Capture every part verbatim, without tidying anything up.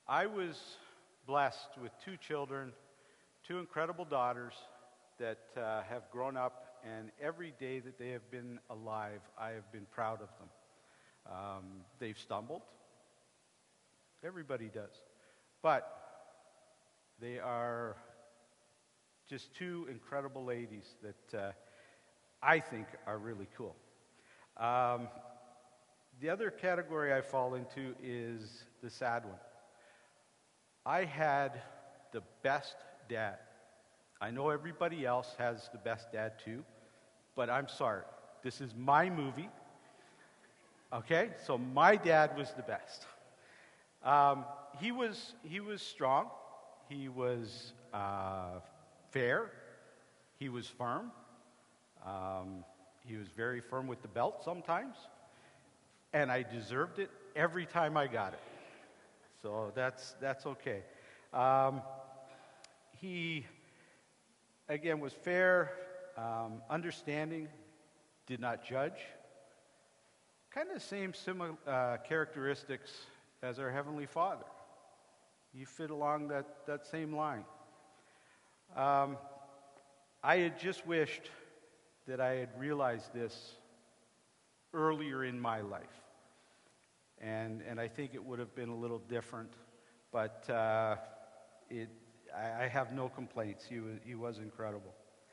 I was blessed with two children, two incredible daughters that uh, have grown up, and every day that they have been alive, I have been proud of them. Um, they've stumbled. Everybody does. But they are just two incredible ladies that uh, I think are really cool. Um, the other category I fall into is the sad one. I had the best dad. I know everybody else has the best dad too, but I'm sorry. This is my movie. Okay? So my dad was the best. Um, he was he was strong. He was uh, fair. He was firm. Um, he was very firm with the belt sometimes. And I deserved it every time I got it. So that's that's okay. Um, he, again, was fair, um, understanding, did not judge. Kind of the same similar uh, characteristics as our Heavenly Father. He fit along that, that same line. Um, I had just wished that I had realized this earlier in my life. And and I think it would have been a little different, but uh, it I, I have no complaints. He was, he was incredible.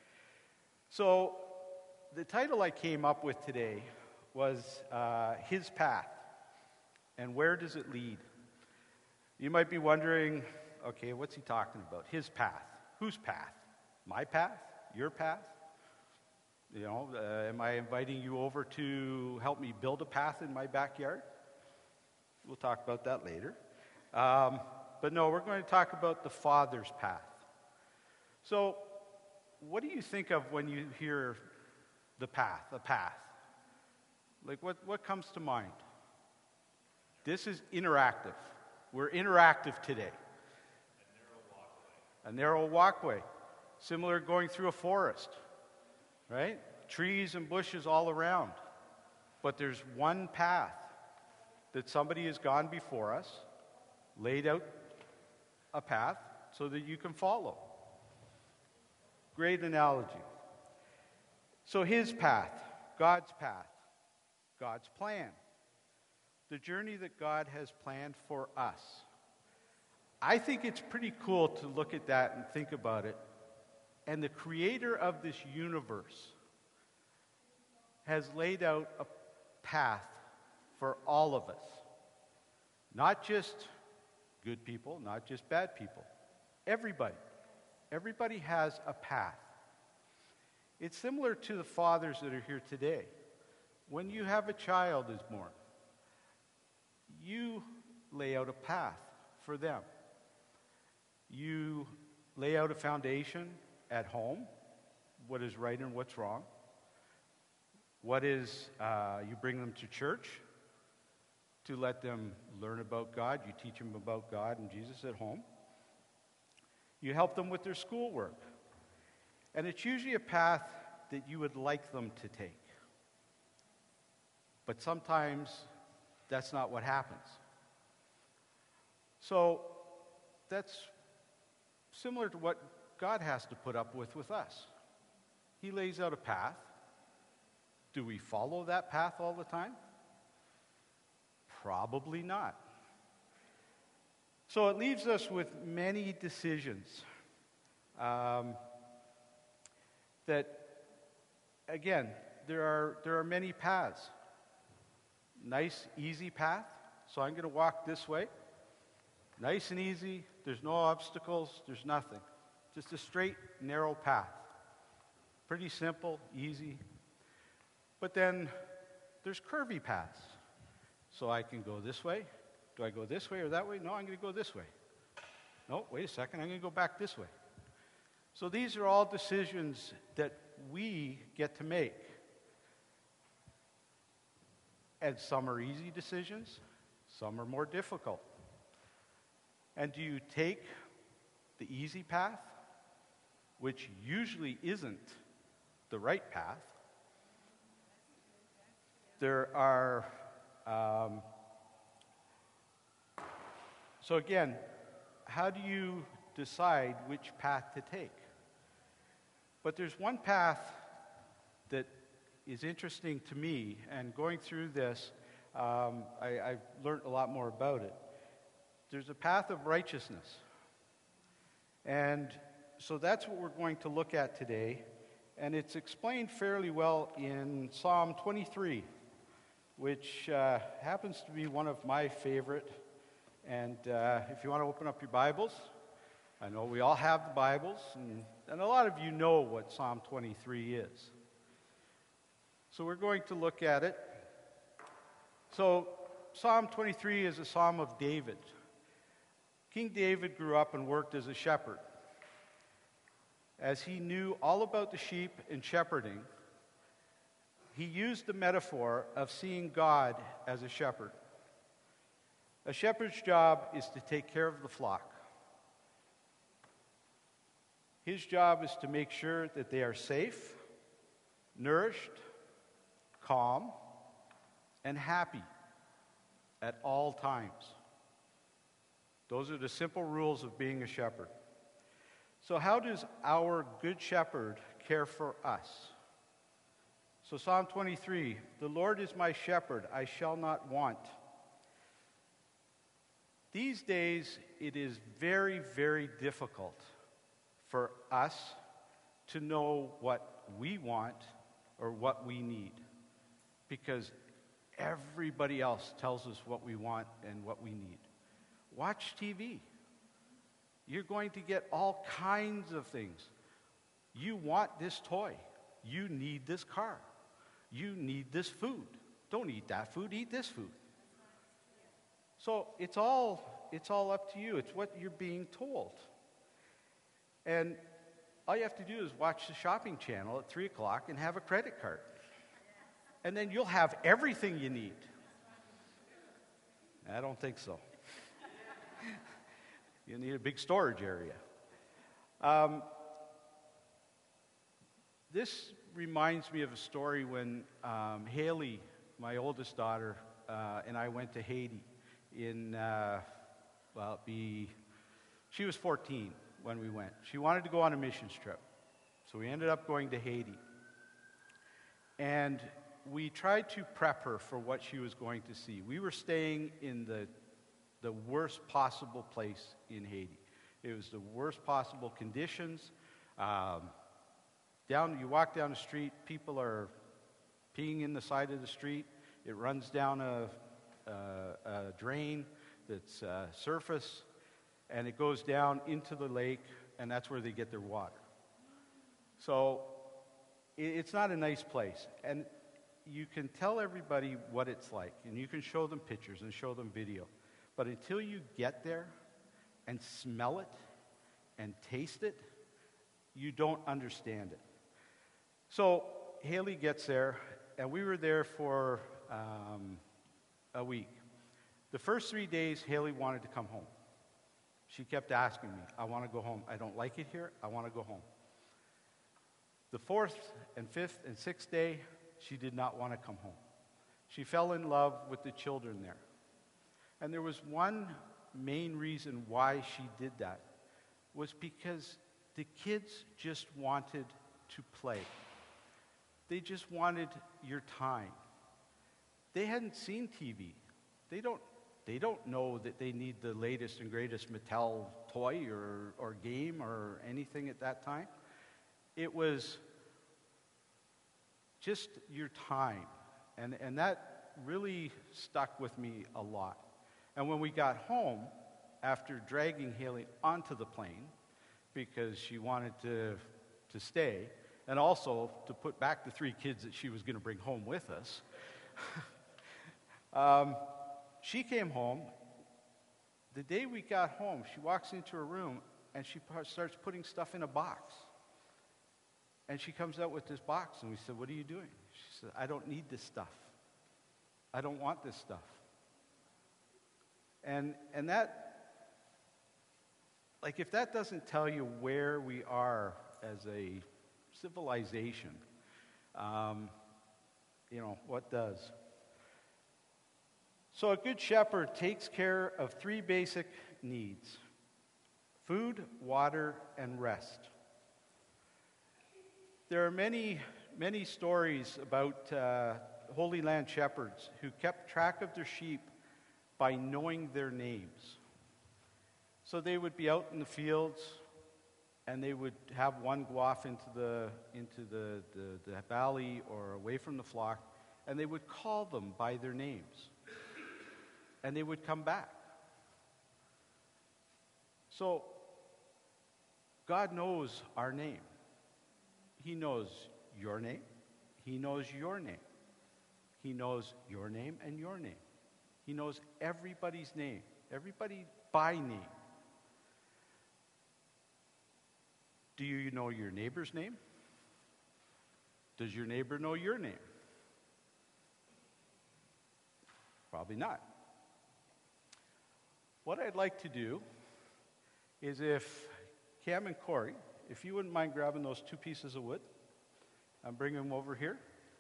So the title I came up with today was uh, His Path, and where does it lead? You might be wondering, okay, what's he talking about? His path. Whose path? My path? Your path? You know, uh, am I inviting you over to help me build a path in my backyard? We'll talk about that later. Um, but no, we're going to talk about the Father's path. So, what do you think of when you hear the path, a path? Like, what, what comes to mind? This is interactive. We're interactive today. A narrow walkway. A narrow walkway. Similar to going through a forest, right? Trees and bushes all around. But there's one path that somebody has gone before us, laid out a path so that you can follow. Great analogy. So his path, God's path, God's plan, the journey that God has planned for us. I think it's pretty cool to look at that and think about it. And the creator of this universe has laid out a path for all of us. Not just good people, not just bad people. Everybody. Everybody has a path. It's similar to the fathers that are here today. When you have a child is born, you lay out a path for them. You lay out a foundation at home, what is right and what's wrong. What is, uh, you bring them to church to let them learn about God. You teach them about God and Jesus at home. You help them with their schoolwork. And it's usually a path that you would like them to take. But sometimes that's not what happens. So that's similar to what God has to put up with with us. He lays out a path. Do we follow that path all the time? Probably not. So it leaves us with many decisions um, that, again, there are there are many paths. Nice, easy path. So I'm going to walk this way. Nice and easy. There's no obstacles. There's nothing. Just a straight, narrow path. Pretty simple, easy. But then there's curvy paths. So I can go this way. Do I go this way or that way? No, I'm going to go this way. No, wait a second. I'm going to go back this way. So these are all decisions that we get to make. And some are easy decisions. Some are more difficult. And do you take the easy path, which usually isn't the right path? There are um, So again, how do you decide which path to take? But there's one path that is interesting to me, and going through this, um, I, I've learned a lot more about it. There's a path of righteousness. And so that's what we're going to look at today. And it's explained fairly well in Psalm twenty-three, which uh, happens to be one of my favorite. And uh, if you want to open up your Bibles, I know we all have the Bibles, and, and a lot of you know what Psalm twenty-three is. So we're going to look at it. So Psalm twenty-three is a psalm of David. King David grew up and worked as a shepherd. As he knew all about the sheep and shepherding, he used the metaphor of seeing God as a shepherd. A shepherd's job is to take care of the flock. His job is to make sure that they are safe, nourished, calm, and happy at all times. Those are the simple rules of being a shepherd. So how does our good shepherd care for us? So Psalm twenty-three, the Lord is my shepherd, I shall not want. These days, it is very, very difficult for us to know what we want or what we need, because everybody else tells us what we want and what we need. Watch T V. You're going to get all kinds of things. You want this toy. You need this car. You need this food. Don't eat that food, eat this food. So it's all, it's all up to you. It's what you're being told. And all you have to do is watch the shopping channel at three o'clock and have a credit card. And then you'll have everything you need. I don't think so. You need a big storage area. Um, this reminds me of a story when um, Haley, my oldest daughter, uh, and I went to Haiti in, uh, well, be, she was fourteen when we went. She wanted to go on a missions trip. So we ended up going to Haiti. And we tried to prep her for what she was going to see. We were staying in the the worst possible place in Haiti. It was the worst possible conditions. Um, down, you walk down the street, people are peeing in the side of the street. It runs down a, a, a drain that's uh, surface, and it goes down into the lake, and that's where they get their water. So it, it's not a nice place. And you can tell everybody what it's like, and you can show them pictures and show them video. But until you get there and smell it and taste it, you don't understand it. So Haley gets there, and we were there for um, a week. The first three days, Haley wanted to come home. She kept asking me, I want to go home. I don't like it here. I want to go home. The fourth and fifth and sixth day, she did not want to come home. She fell in love with the children there. And there was one main reason why she did that, was because the kids just wanted to play. They just wanted your time. They hadn't seen T V. They don't, they don't know that they need the latest and greatest Mattel toy or, or game or anything at that time. It was just your time. And, and that really stuck with me a lot. And when we got home, after dragging Haley onto the plane, because she wanted to, to stay, and also to put back the three kids that she was going to bring home with us, um, she came home. The day we got home, she walks into her room, and she starts putting stuff in a box. And she comes out with this box, and we said, what are you doing? She said, I don't need this stuff. I don't want this stuff. And and that, like, if that doesn't tell you where we are as a civilization, um, you know, what does? So a good shepherd takes care of three basic needs: food, water, and rest. There are many, many stories about uh, Holy Land shepherds who kept track of their sheep by knowing their names. So they would be out in the fields, and they would have one go off into the into the, the, the valley or away from the flock, and they would call them by their names. And they would come back. So God knows our name. He knows your name. He knows your name. He knows your name and your name. He knows everybody's name, everybody by name. Do you know your neighbor's name? Does your neighbor know your name? Probably not. What I'd like to do is, if Cam and Corey, if you wouldn't mind grabbing those two pieces of wood and bringing them over here.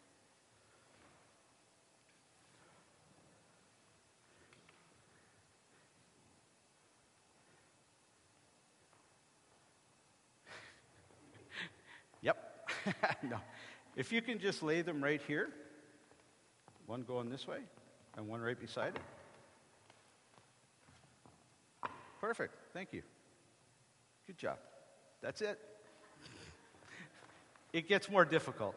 Yep. No. If you can just lay them right here, one going this way and one right beside it. Perfect. Thank you. Good job. That's it. It gets more difficult.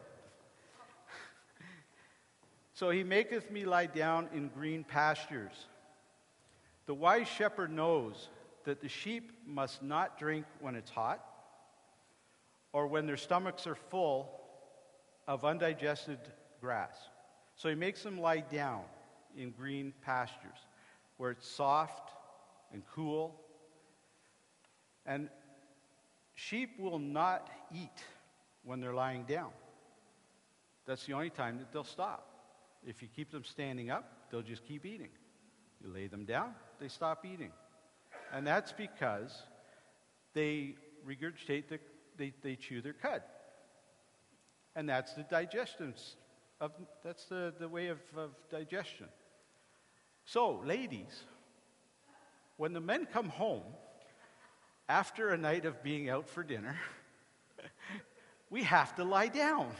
So he maketh me lie down in green pastures. The wise shepherd knows that the sheep must not drink when it's hot or when their stomachs are full of undigested grass. So he makes them lie down in green pastures where it's soft and cool. And sheep will not eat when they're lying down. That's the only time that they'll stop. If you keep them standing up, they'll just keep eating. You lay them down, they stop eating. And that's because they regurgitate, the, they, they chew their cud. And that's the digestion of, that's the, the way of, of digestion. So, ladies, when the men come home after a night of being out for dinner, we have to lie down.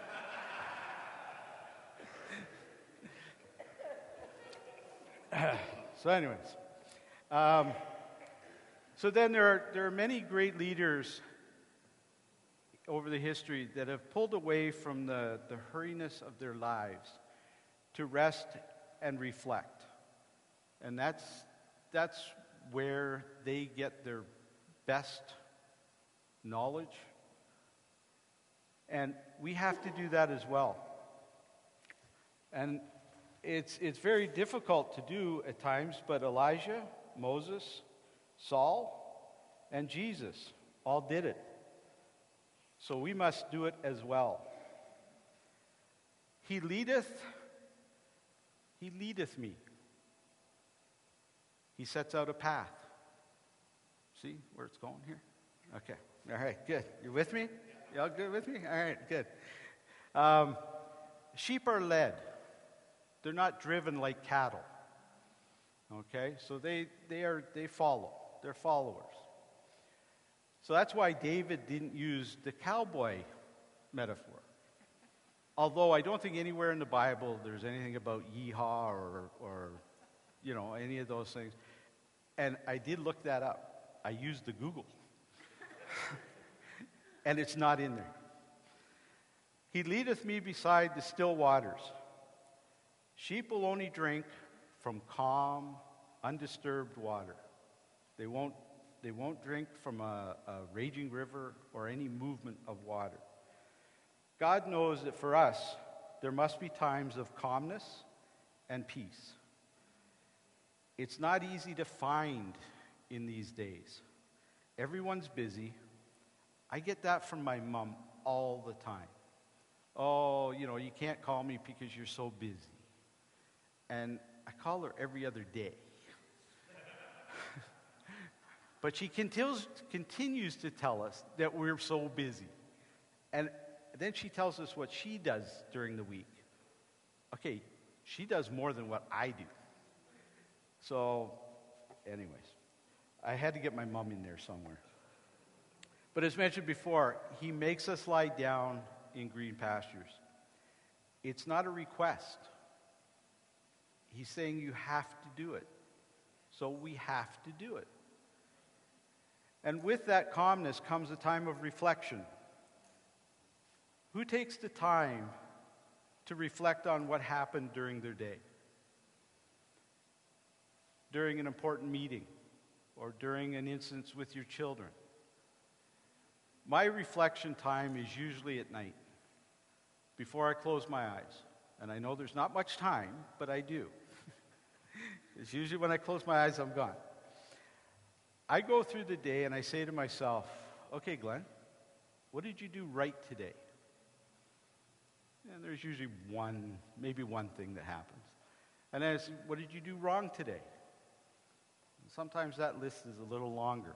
So anyways, um, so then there are, there are many great leaders over the history that have pulled away from the, the hurriness of their lives to rest and reflect. And that's that's where they get their best knowledge. And we have to do that as well. And it's it's very difficult to do at times, but Elijah, Moses, Saul, and Jesus all did it. So we must do it as well. He leadeth, he leadeth me. He sets out a path. See where it's going here? Okay. All right, good. You with me? Y'all good with me? All right, good. Um, sheep are led. They're not driven like cattle. Okay? So they, they are they follow. They're followers. So that's why David didn't use the cowboy metaphor. Although I don't think anywhere in the Bible there's anything about yeehaw or, or you know, any of those things. And I did look that up. I used the Google. And it's not in there. He leadeth me beside the still waters. Sheep will only drink from calm, undisturbed water. They won't, they won't drink from a, a raging river or any movement of water. God knows that for us, there must be times of calmness and peace. It's not easy to find in these days. Everyone's busy. I get that from my mom all the time. Oh, you know, you can't call me because you're so busy. And I call her every other day. But she continues, continues to tell us that we're so busy. And then she tells us what she does during the week. Okay, she does more than what I do. So, anyways, I had to get my mom in there somewhere. But as mentioned before, he makes us lie down in green pastures. It's not a request. He's saying you have to do it. So we have to do it. And with that calmness comes a time of reflection. Who takes the time to reflect on what happened during their day? During an important meeting or during an instance with your children? My reflection time is usually at night, before I close my eyes. And I know there's not much time, but I do. It's usually when I close my eyes, I'm gone. I go through the day and I say to myself, okay, Glenn, what did you do right today? And there's usually one, maybe one thing that happens. And then I say, what did you do wrong today? And sometimes that list is a little longer.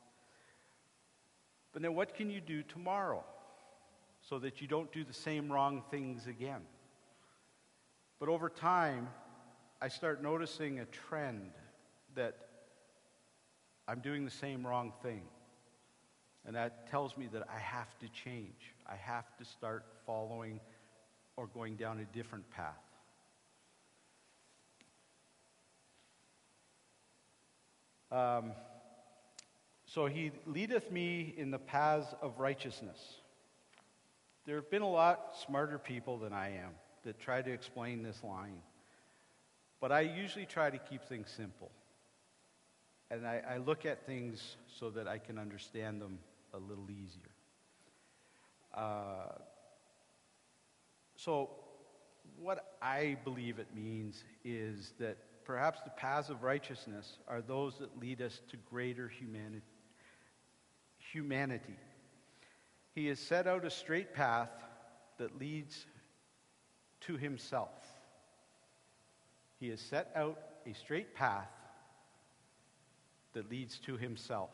But then what can you do tomorrow so that you don't do the same wrong things again? But over time, I start noticing a trend that I'm doing the same wrong thing. And that tells me that I have to change. I have to start following or going down a different path. Um, so he leadeth me in the paths of righteousness. There have been a lot smarter people than I am that try to explain this line. But I usually try to keep things simple. And I, I look at things so that I can understand them a little easier. Uh, so what I believe it means is that perhaps the paths of righteousness are those that lead us to greater humani- humanity. He has set out a straight path that leads to himself. He has set out a straight path that leads to himself.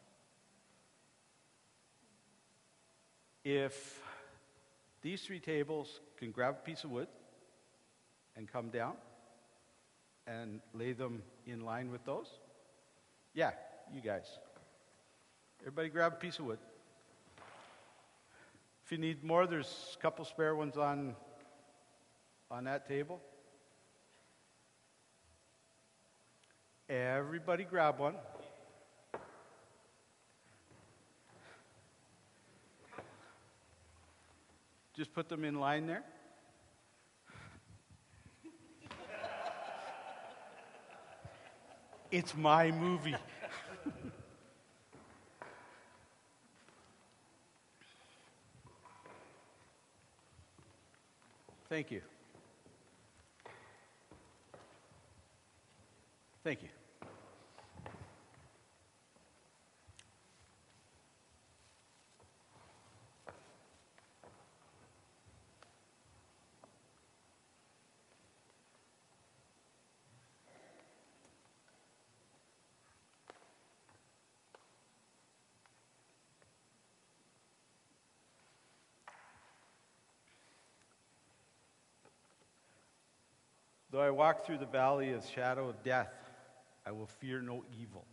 If these three tables can grab a piece of wood and come down and lay them in line with those, yeah, you guys. Everybody grab a piece of wood. If you need more, there's a couple spare ones on, on that table. Everybody grab one. Just put them in line there. It's my movie. Thank you. Thank you. Though I walk through the valley of the shadow of death, I will fear no evil.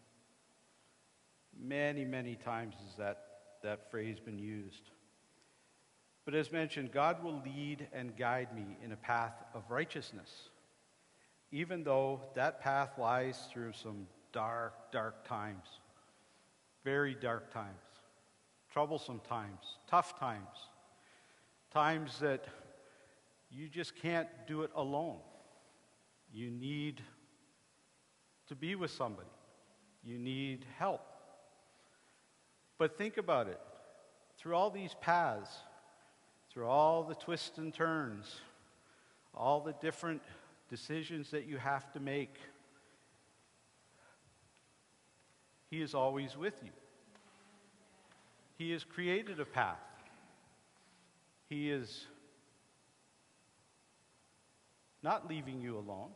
Many, many times has that, that phrase been used. But as mentioned, God will lead and guide me in a path of righteousness, even though that path lies through some dark, dark times, very dark times, troublesome times, tough times, times that you just can't do it alone. You need to be with somebody. You need help. But think about it. Through all these paths, through all the twists and turns, all the different decisions that you have to make, He is always with you. He has created a path. He is not leaving you alone.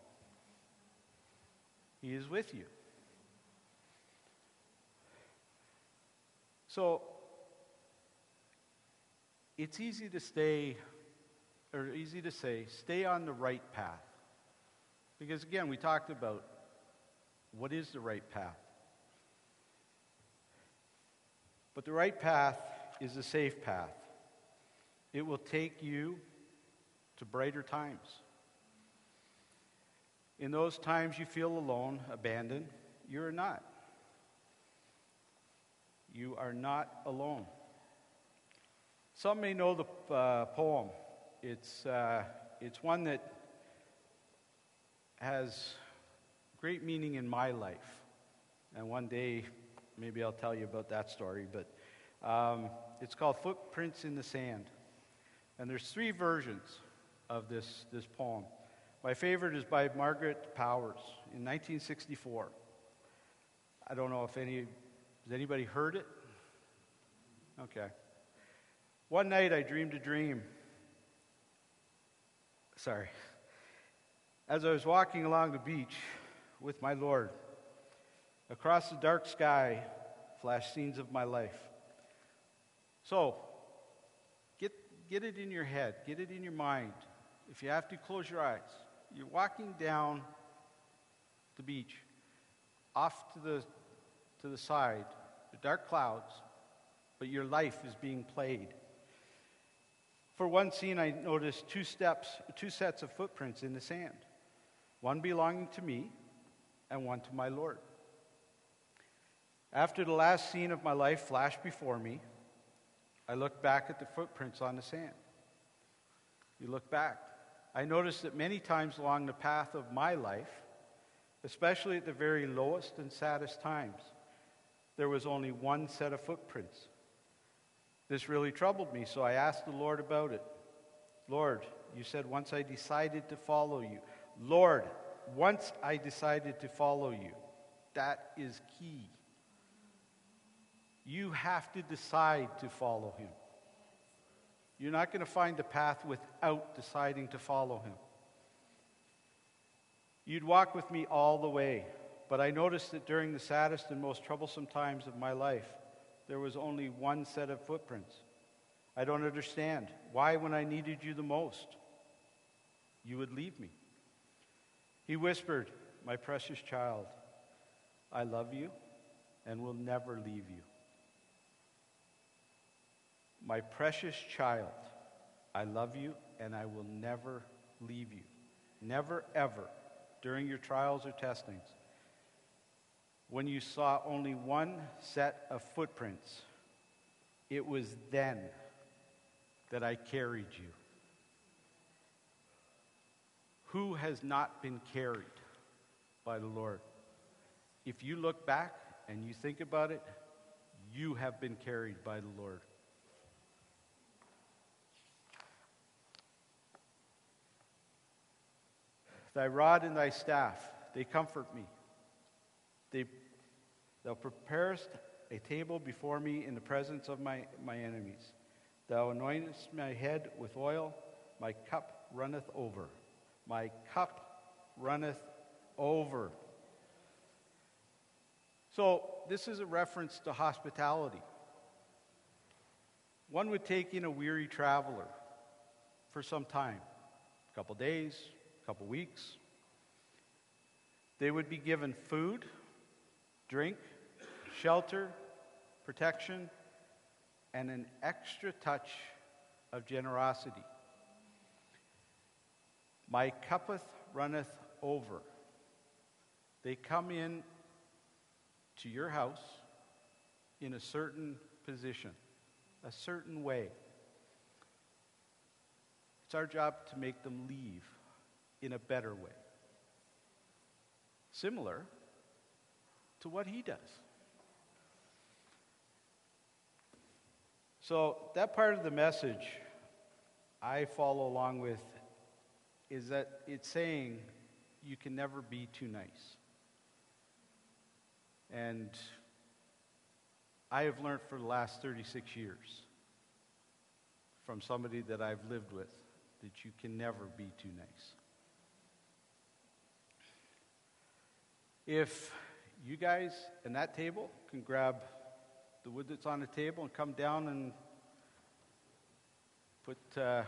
He is with you. So, it's easy to stay, or easy to say, stay on the right path. Because again, we talked about What is the right path? But the right path is a safe path. It will take you to brighter times. In those times you feel alone, abandoned, you are not. You are not alone. Some may know the uh, poem. It's, uh, it's one that has great meaning in my life. And one day, maybe I'll tell you about that story. But um, it's called Footprints in the Sand. And there's three versions of this, this poem. My favorite is by Margaret Powers in nineteen sixty-four. I don't know if any, has anybody heard it? Okay. One night I dreamed a dream. Sorry. As I was walking along the beach with my Lord, across the dark sky flashed scenes of my life. So, get, get it in your head, get it in your mind. If you have to, close your eyes. You're walking down the beach, off to the, to the side, the dark clouds, but your life is being played. For one scene, I noticed two steps, two sets of footprints in the sand, one belonging to me and one to my Lord. After the last scene of my life flashed before me, I looked back at the footprints on the sand. You look back. I noticed that many times along the path of my life, especially at the very lowest and saddest times, there was only one set of footprints. This really troubled me, so I asked the Lord about it. Lord, you said once I decided to follow you. Lord, once I decided to follow you. That is key. You have to decide to follow him. You're not going to find the path without deciding to follow him. You'd walk with me all the way, but I noticed that during the saddest and most troublesome times of my life, there was only one set of footprints. I don't understand why, when I needed you the most, you would leave me. He whispered, my precious child, I love you and will never leave you. My precious child, I love you and I will never leave you. Never, ever, during your trials or testings, when you saw only one set of footprints, it was then that I carried you. Who has not been carried by the Lord? If you look back and you think about it, you have been carried by the Lord. Thy rod and thy staff, they comfort me. They, thou preparest a table before me in the presence of my, my enemies. Thou anointest my head with oil, my cup runneth over. My cup runneth over. So, this is a reference to hospitality. One would take in a weary traveler for some time, a couple days, a couple weeks. They would be given food, drink, shelter, protection, and an extra touch of generosity. My cuppeth runneth over. They come in to your house in a certain position, a certain way. It's our job to make them leave in a better way. Similar to what he does. So that part of the message I follow along with is that it's saying you can never be too nice. And I have learned for the last thirty-six years from somebody that I've lived with that you can never be too nice. If you guys in that table can grab the wood that's on the table and come down and put, uh,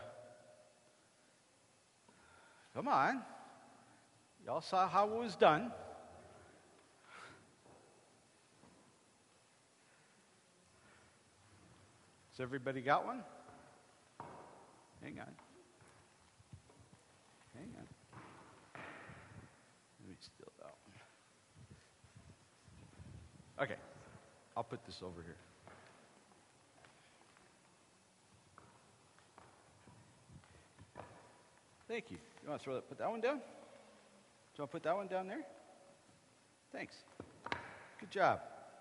come on. Y'all saw how it was done. Has everybody got one? Hang on. Hang on. Let me steal that one. Okay. I'll put this over here. Thank you. You want to throw that, put that one down? Do you want to put that one down there? Thanks. Good job.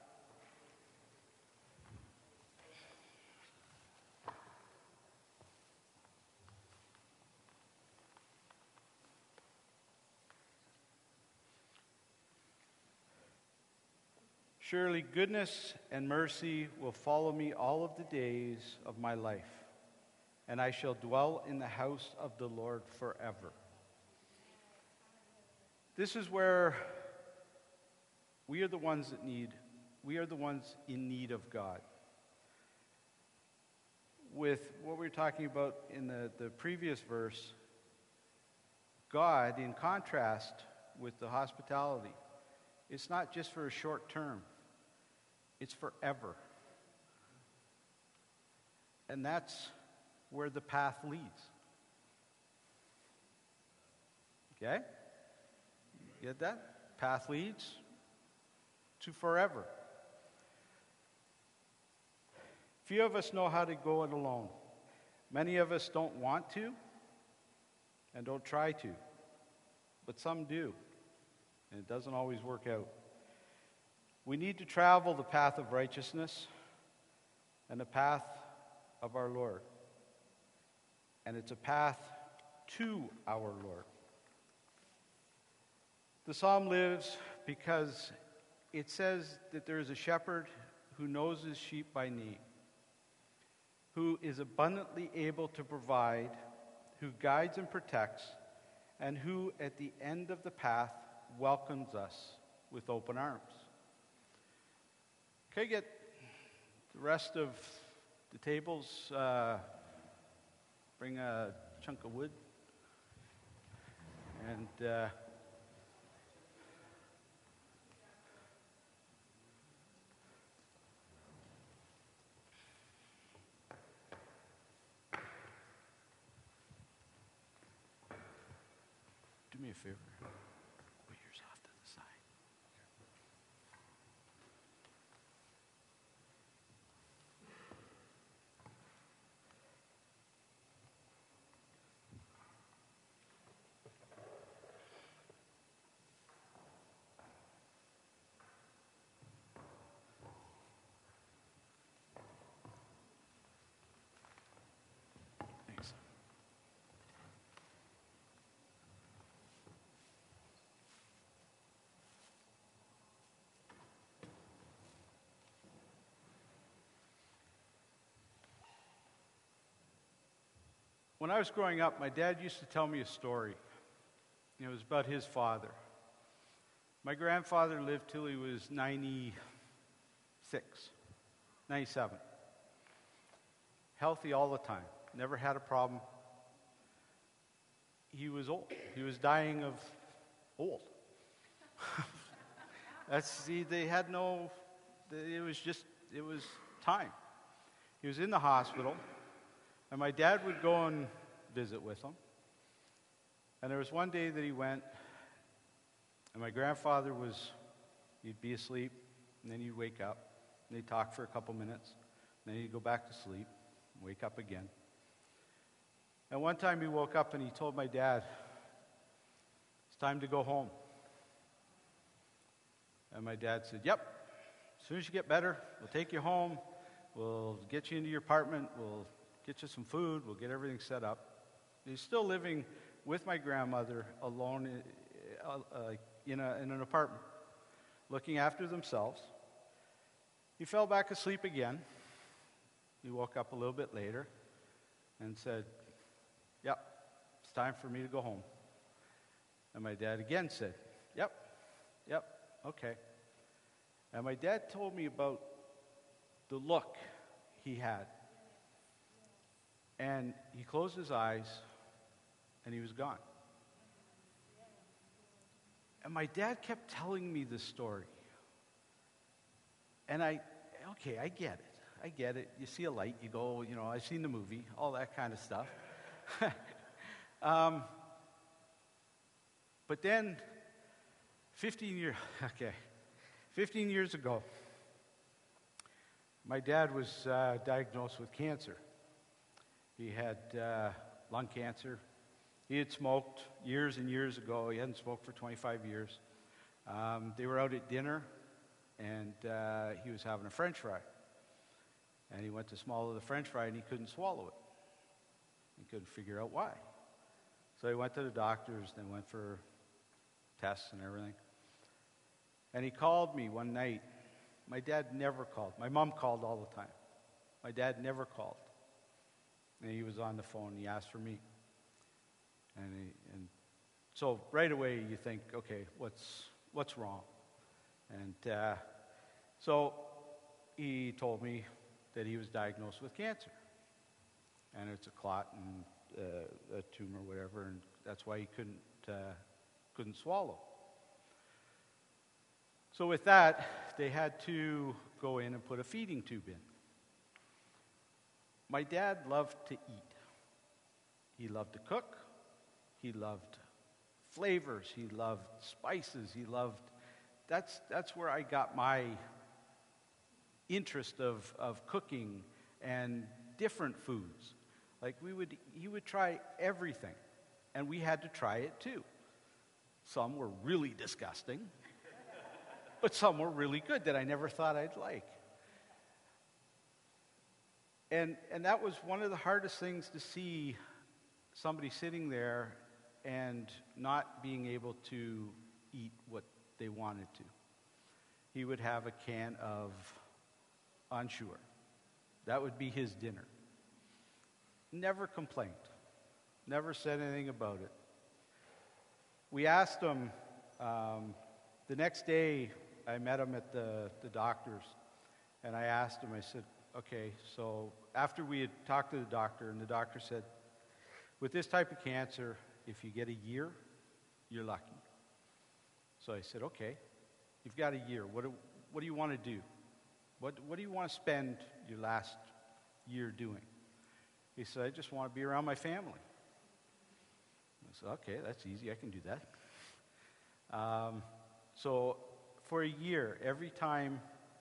Surely goodness and mercy will follow me all of the days of my life, and I shall dwell in the house of the Lord forever. This is where we are the ones that need, we are the ones in need of God. With what we were talking about in the, the previous verse, God, in contrast with the hospitality, it's not just for a short term, it's forever. And that's where the path leads. Okay? You get that? Path leads to forever. Few of us know how to go it alone. Many of us don't want to and don't try to. But some do. And it doesn't always work out. We need to travel the path of righteousness and the path of our Lord. And it's a path to our Lord. The psalm lives because it says that there is a shepherd who knows his sheep by name, who is abundantly able to provide, who guides and protects, and who at the end of the path welcomes us with open arms. Can I get the rest of the tables? Uh, bring a chunk of wood. And uh, do me a favor. Put yours off to the side. Thanks. When I was growing up, my dad used to tell me a story. It was about his father. My grandfather lived till he was ninety-six, ninety-seven. Healthy all the time. Never had a problem. He was old. He was dying of old. That's, see, they had no, it was just, it was time. He was in the hospital. And my dad would go and visit with him. And there was one day that he went, and my grandfather was, he'd be asleep, and then he'd wake up, and they'd talk for a couple minutes, and then he'd go back to sleep, wake up again. And one time he woke up and he told my dad, "It's time to go home." And my dad said, "Yep, as soon as you get better, we'll take you home, we'll get you into your apartment, we'll get you some food, we'll get everything set up." He's still living with my grandmother alone uh, uh, in, a, in an apartment, looking after themselves. He fell back asleep again. He woke up a little bit later and said, "Yep, it's time for me to go home." And my dad again said, "Yep, yep, okay." And my dad told me about the look he had. And he closed his eyes, and he was gone. And my dad kept telling me this story. And I, okay, I get it. I get it. You see a light, you go, you know, I've seen the movie, all that kind of stuff. um, but then, fifteen years, okay, fifteen years ago, my dad was uh, diagnosed with cancer. He had uh, lung cancer. He had smoked years and years ago. He hadn't smoked for twenty-five years. Um, they were out at dinner, and uh, he was having a French fry. And he went to swallow the French fry, and he couldn't swallow it. He couldn't figure out why. So he went to the doctors, and went for tests and everything. And he called me one night. My dad never called. My mom called all the time. My dad never called. And he was on the phone, and he asked for me. And, he, and so right away you think, okay, what's what's wrong? And uh, so he told me that he was diagnosed with cancer. And it's a clot and uh, a tumor, whatever, and that's why he couldn't uh, couldn't swallow. So with that, they had to go in and put a feeding tube in. My dad loved to eat. He loved to cook. He loved flavors. He loved spices. He loved, that's that's where I got my interest of, of cooking and different foods. Like we would, he would try everything, and we had to try it too. Some were really disgusting, but some were really good that I never thought I'd like. And and that was one of the hardest things to see, somebody sitting there and not being able to eat what they wanted to. He would have a can of Ensure. That would be his dinner. Never complained. Never said anything about it. We asked him, um, the next day I met him at the, the doctor's, and I asked him, I said, okay, so after we had talked to the doctor, and the doctor said, with this type of cancer, if you get a year, you're lucky. So I said, okay, you've got a year. What do, what do you want to do? What, what do you want to spend your last year doing? He said, I just want to be around my family. I said, okay, that's easy. I can do that. Um, so for a year, every time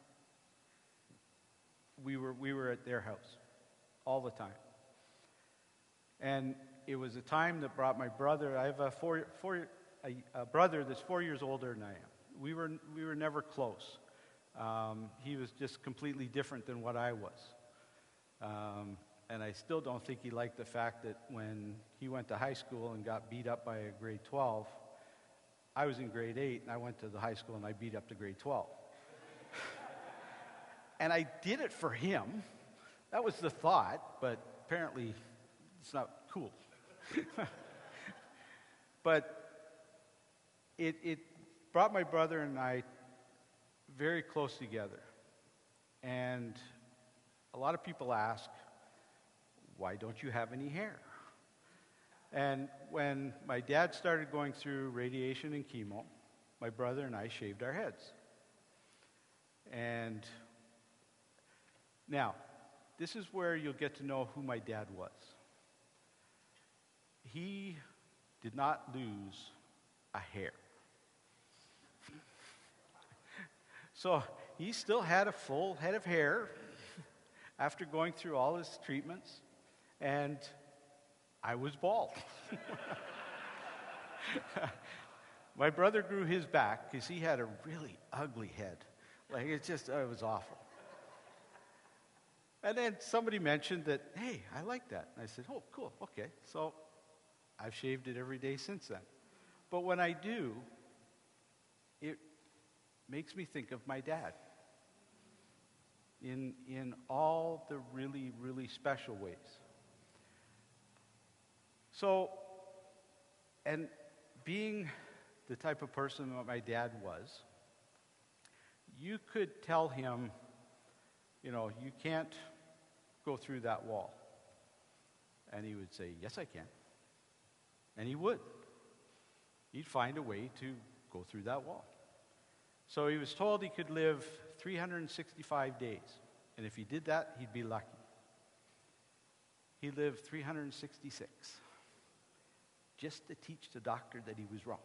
we were we were at their house, all the time. And it was a time that brought my brother. I have a four, four a, a brother that's four years older than I am. We were we were never close. Um, he was just completely different than what I was. Um, and I still don't think he liked the fact that when he went to high school and got beat up by a grade twelve, I was in grade eight, and I went to the high school and I beat up to grade twelve. And I did it for him. That was the thought, but apparently it's not cool. But it, it brought my brother and I very close together. And a lot of people ask, why don't you have any hair? And when my dad started going through radiation and chemo, my brother and I shaved our heads. And now, this is where you'll get to know who my dad was. He did not lose a hair. So he still had a full head of hair after going through all his treatments, and I was bald. My brother grew his back because he had a really ugly head. Like, it just, it was awful. And then somebody mentioned that, hey, I like that. And I said, oh, cool, okay. So I've shaved it every day since then. But when I do, it makes me think of my dad in, in all the really, really special ways. So, and being the type of person that my dad was, you could tell him, you know, you can't go through that wall. And he would say, yes, I can. And he would. He'd find a way to go through that wall. So he was told he could live three hundred sixty-five days. And if he did that, he'd be lucky. He lived three hundred sixty-six, just to teach the doctor that he was wrong.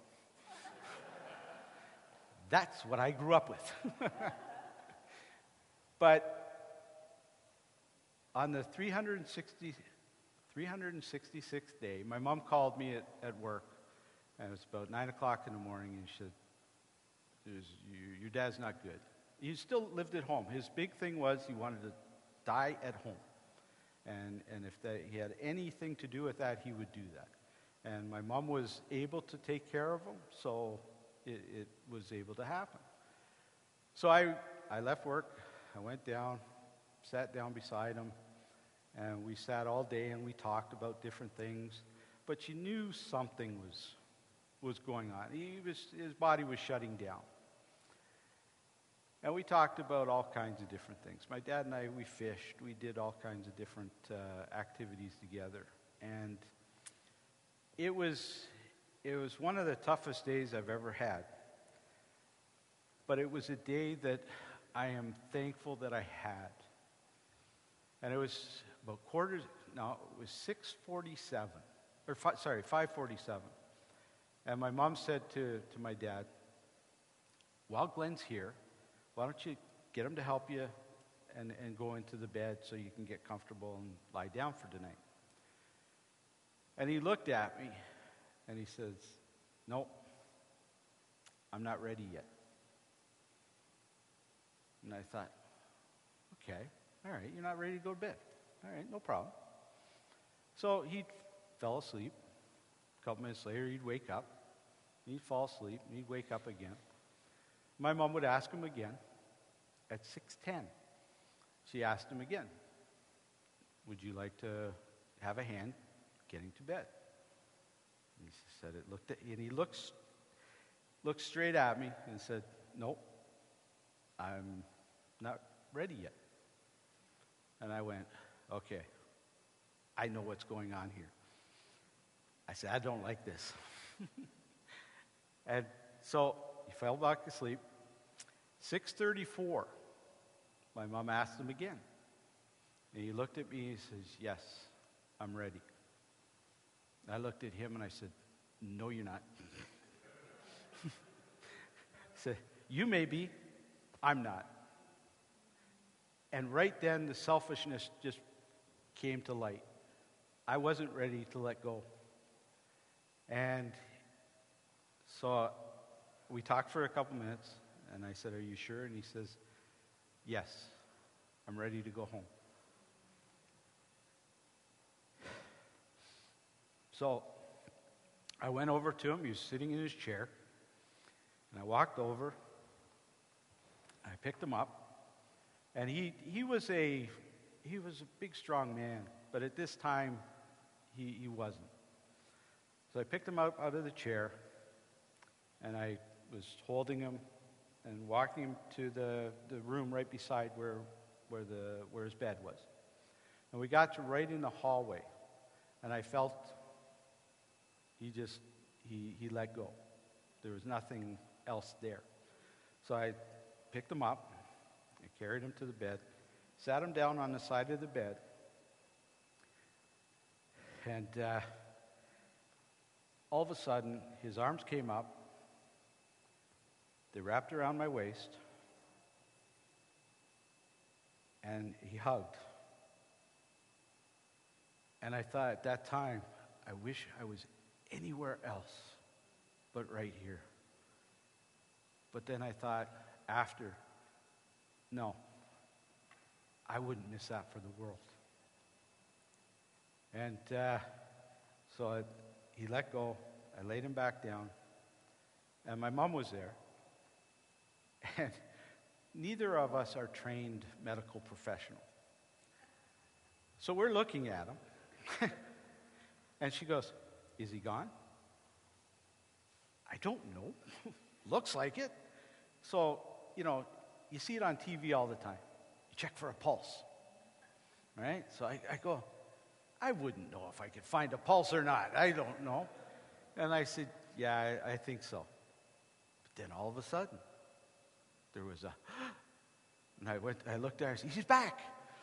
That's what I grew up with. But on the three hundred sixty, three hundred sixty-sixth day, my mom called me at, at work, and it was about nine o'clock in the morning, and she said, it was, you, your dad's not good. He still lived at home. His big thing was he wanted to die at home. And, and if that, he had anything to do with that, he would do that. And my mom was able to take care of him, so it, it was able to happen. So I, I left work, I went down, sat down beside him, and we sat all day and we talked about different things. But you knew something was, was going on. He was, his body was shutting down. And we talked about all kinds of different things. My dad and I, we fished. We did all kinds of different uh, activities together. And it was, it was one of the toughest days I've ever had. But it was a day that I am thankful that I had. And it was about quarters, no, it was six forty-seven, or five, sorry, five forty-seven. And my mom said to, to my dad, while Glenn's here, why don't you get him to help you and, and go into the bed so you can get comfortable and lie down for tonight. And he looked at me and he says, nope, I'm not ready yet. And I thought, okay, all right, you're not ready to go to bed. All right, no problem. So he fell asleep. A couple minutes later, he'd wake up. He'd fall asleep, and he'd wake up again. My mom would ask him again. At six ten, she asked him again, would you like to have a hand getting to bed? And he said it looked at, and he looked, looked straight at me and said, nope, I'm not ready yet. And I went, okay, I know what's going on here. I said, I don't like this. And so he fell back asleep. six thirty-four, my mom asked him again. And he looked at me and he says, yes, I'm ready. I looked at him and I said, no, you're not. I said, you may be, I'm not. And right then, the selfishness just came to light. I wasn't ready to let go. And so we talked for a couple minutes, and I said, are you sure? And he says, yes, I'm ready to go home. So I went over to him. He was sitting in his chair. And I walked over. I picked him up. And he, he was a he was a big, strong man. But at this time, he, he wasn't. So I picked him up out of the chair. And I was holding him and walking him to the, the room right beside where where the where his bed was. And we got to right in the hallway. And I felt he just he he let go. There was nothing else there. So I picked him up, I carried him to the bed, sat him down on the side of the bed, and uh, all of a sudden his arms came up. They wrapped around my waist, and he hugged. And I thought at that time, I wish I was anywhere else but right here. But then I thought after, no, I wouldn't miss that for the world. And uh, so I, he let go. I laid him back down, and my mom was there. And neither of us are trained medical professionals. So we're looking at him. And she goes, is he gone? I don't know. Looks like it. So, you know, you see it on T V all the time. You check for a pulse. Right? So I, I go, I wouldn't know if I could find a pulse or not. I don't know. And I said, yeah, I, I think so. But then all of a sudden, there was a, And I went, I looked at her, she's back.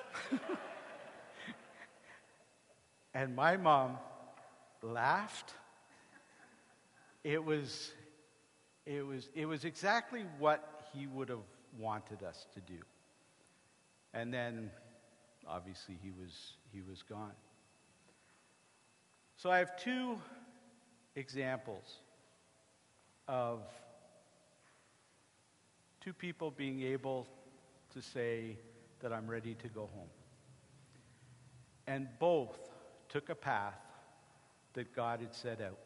And my mom laughed. It was, it was, it was exactly what he would have wanted us to do. And then, obviously, he was, he was gone. So I have two examples of two people being able to say that I'm ready to go home. And both took a path that God had set out.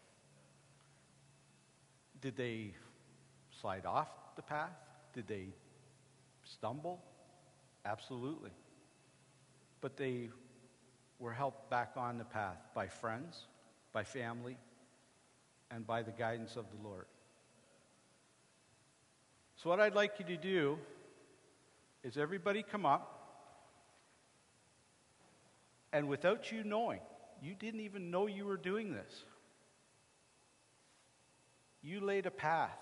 Did they slide off the path? Did they stumble? Absolutely. But they were helped back on the path by friends, by family, and by the guidance of the Lord. So what I'd like you to do is everybody come up, and without you knowing, you didn't even know you were doing this, you laid a path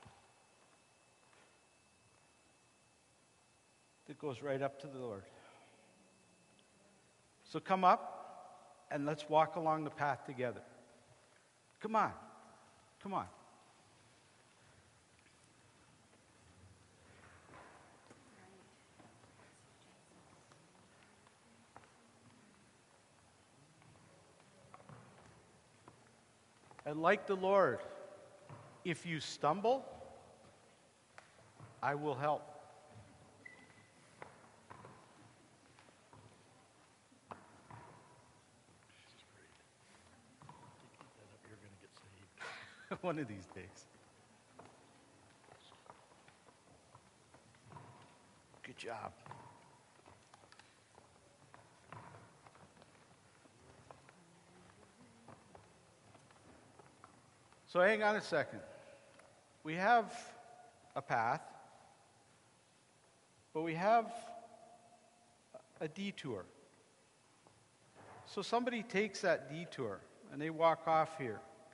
that goes right up to the Lord. So come up and let's walk along the path together. Come on. Come on. And like the Lord, if you stumble, I will help. One of these days. Good job. So hang on a second. We have a path, but we have a detour. So somebody takes that detour and they walk off here.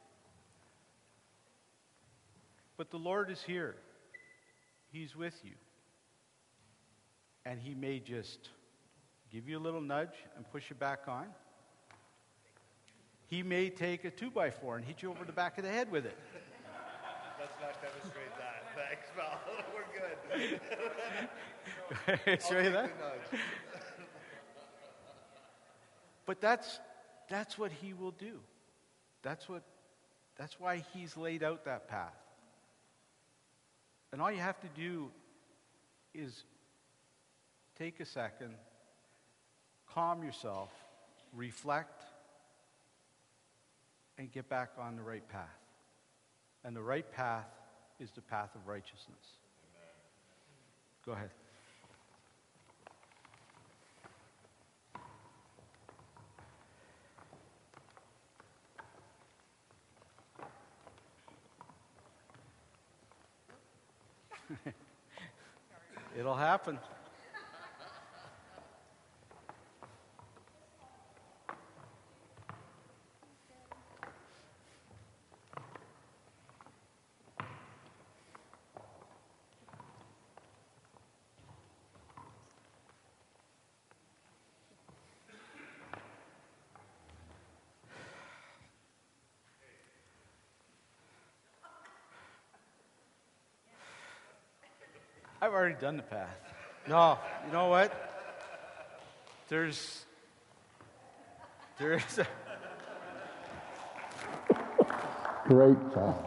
But the Lord is here. He's with you. And he may just give you a little nudge and push you back on. He may take a two by four and hit you over the back of the head with it. Let's not demonstrate that. Thanks, Val. We're good. Show you that? But that's that's what he will do. That's what that's why he's laid out that path. And all you have to do is take a second, calm yourself, reflect, and get back on the right path. And the right path is the path of righteousness. Amen. Go ahead. It'll happen. I've already done the path. No, you know what? There's, there is a... Great path.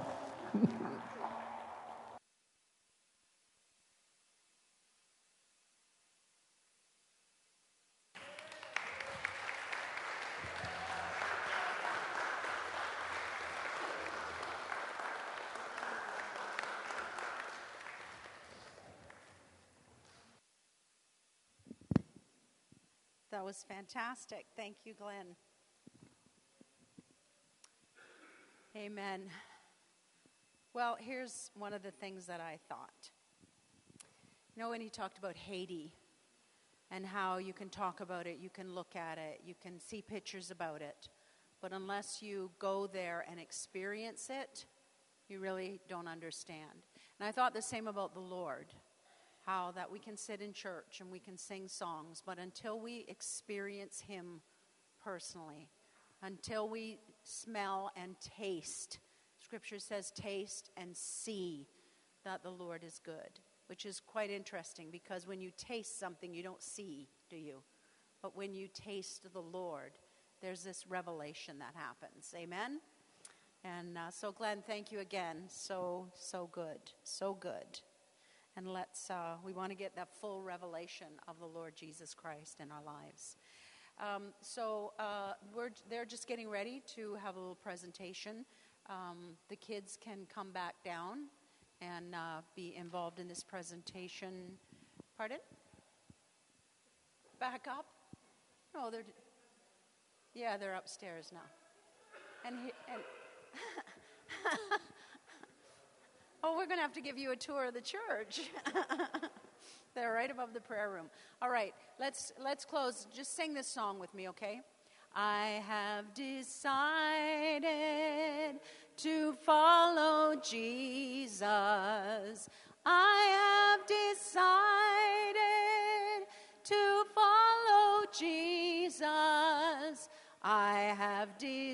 That was fantastic. Thank you, Glenn. Amen. Well, here's one of the things that I thought. You know, when he talked about Haiti and how you can talk about it, you can look at it, you can see pictures about it, but unless you go there and experience it, you really don't understand. And I thought the same about the Lord. how that we can sit in church and we can sing songs, but until we experience him personally, until we smell and taste, Scripture says taste and see that the Lord is good, which is quite interesting because when you taste something, you don't see, do you? But when you taste the Lord, there's this revelation that happens. Amen? And uh, so, Glenn, thank you again. So, so good. So good. And let's, uh, we want to get that full revelation of the Lord Jesus Christ in our lives. Um, so, uh, we're, they're just getting ready to have a little presentation. Um, the kids can come back down and uh, be involved in this presentation. Pardon? Back up? No, they're, yeah, they're upstairs now. And, he, and oh, we're going to have to give you a tour of the church. They're right above the prayer room. All right, let's let's close. Just sing this song with me, okay? I have decided to follow Jesus. I have decided to follow Jesus. I have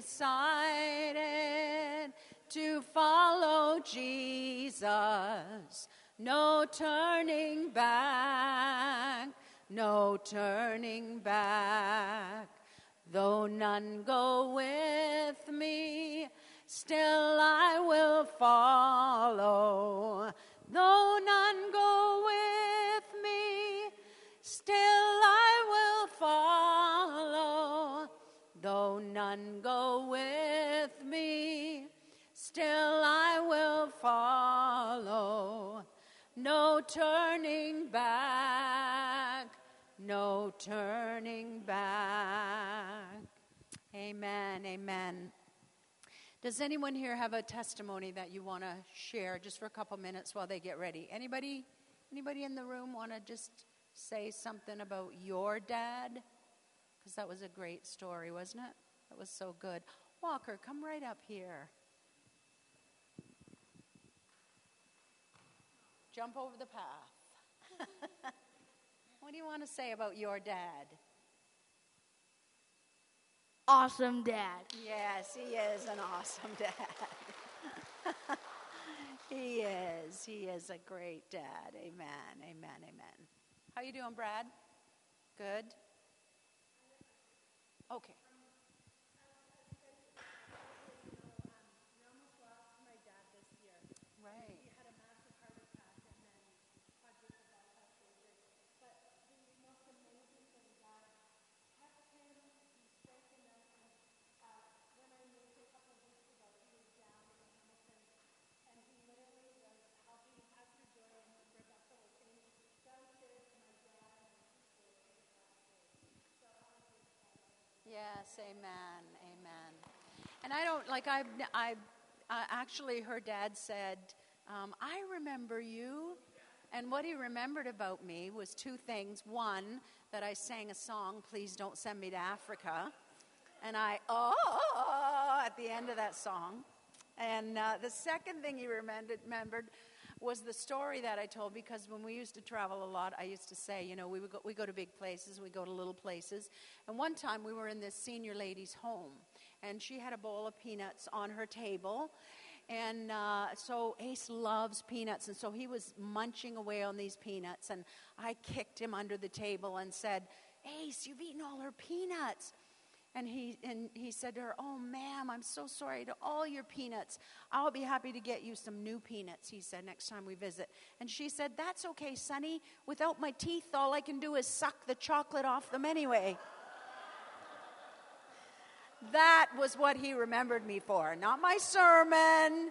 decided to follow Jesus. No turning back, no turning back. Though none go with me, still I will follow. Though none go with me, still I will follow. Though none go with me, still I will follow. No turning back, no turning back. Amen, amen. Does anyone here have a testimony that you want to share just for a couple minutes while they get ready? Anybody, anybody in the room want to just say something about your dad? Because that was a great story, wasn't it? That was so good. Walker, come right up here. Jump over the path. What do you want to say about your dad? Awesome dad. Yes, he is an awesome dad. He is. He is a great dad. Amen, amen, amen. How you doing, Brad? Good? Okay. Right. Yes, amen, amen. And I don't, like, I've, I uh, actually, her dad said, um, I remember you. And what he remembered about me was two things. One, that I sang a song, Please Don't Send Me to Africa. And I, oh, at the end of that song. And uh, the second thing he remembered, remembered was the story that I told, because when we used to travel a lot, I used to say, you know, we would go, we go to big places, we go to little places. And one time we were in this senior lady's home, and she had a bowl of peanuts on her table. And uh, so Ace loves peanuts, and so he was munching away on these peanuts, and I kicked him under the table and said, Ace, you've eaten all her peanuts. And he and he said to her, oh, ma'am, I'm so sorry to all your peanuts. I'll be happy to get you some new peanuts, he said, next time we visit. And she said, that's okay, Sonny. Without my teeth, all I can do is suck the chocolate off them anyway. That was what he remembered me for, not my sermon.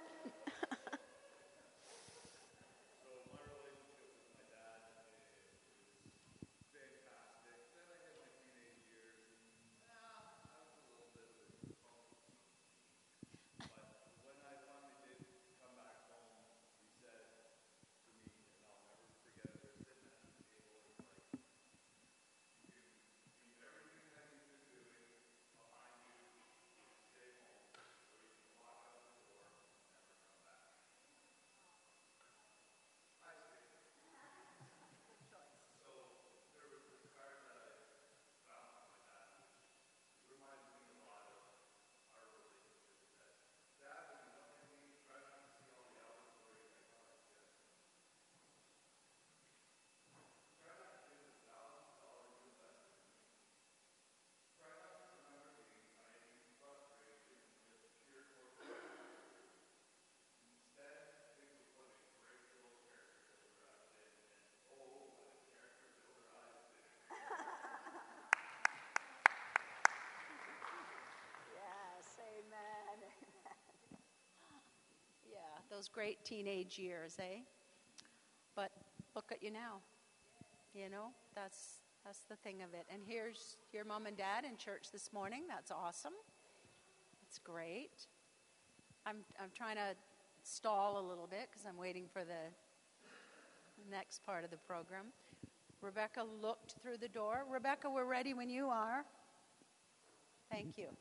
those great teenage years, eh? But look at you now. You know, that's that's the thing of it. And here's your mom and dad in church this morning. That's awesome. It's great. I'm I'm trying to stall a little bit because I'm waiting for the next part of the program. Rebecca looked through the door. Rebecca, we're ready when you are. Thank you.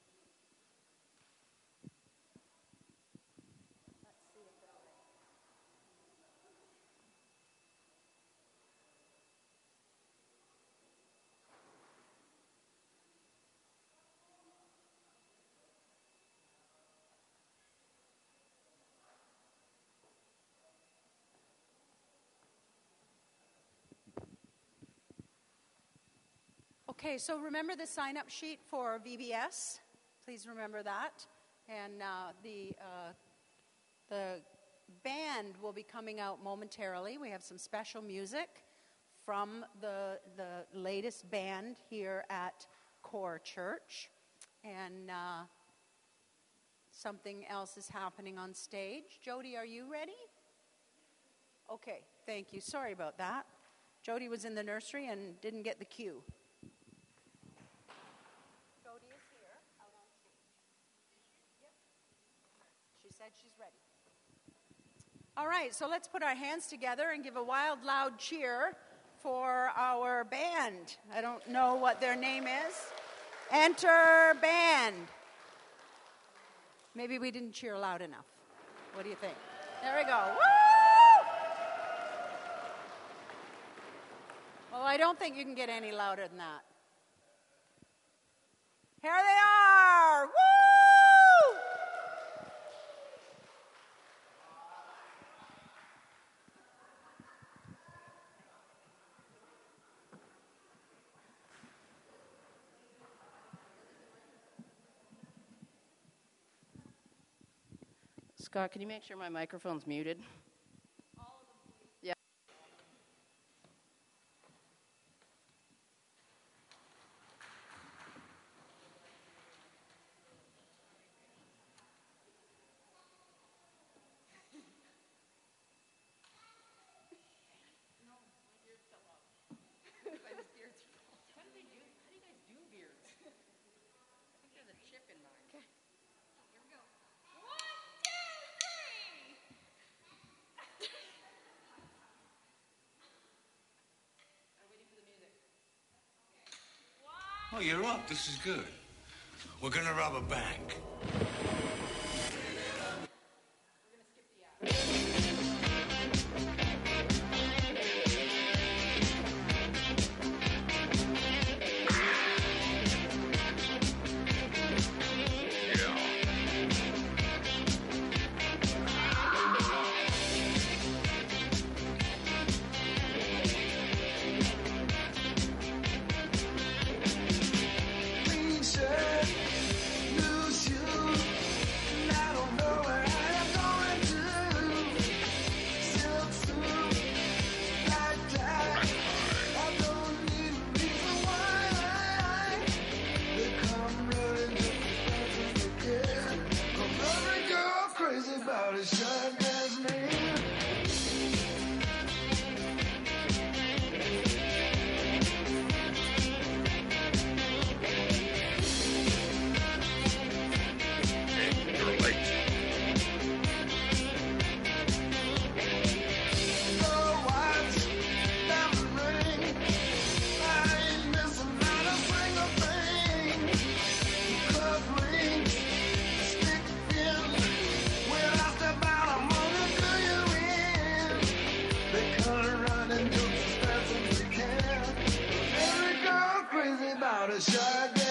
Okay, so remember the sign-up sheet for V B S. Please remember that. And uh, the uh, the band will be coming out momentarily. We have some special music from the the latest band here at Core Church, and uh, something else is happening on stage. Jody, are you ready? Okay, thank you. Sorry about that. Jody was in the nursery and didn't get the cue. Said she's ready. All right, so let's put our hands together and give a wild, loud cheer for our band. I don't know what their name is. Enter Band. Maybe we didn't cheer loud enough. What do you think? There we go. Woo! Well, I don't think you can get any louder than that. Here they are. Woo! Scott, can you make sure my microphone's muted? All of them, please. Yeah. No, my beard fell off. My beard's falling. How do they do? How do you guys do beards? I think there's a chip in mine. Okay. Here we go. One, two, three. I'm waiting for the music. Oh, you're up. This is good. We're gonna rob a bank. About a shotgun.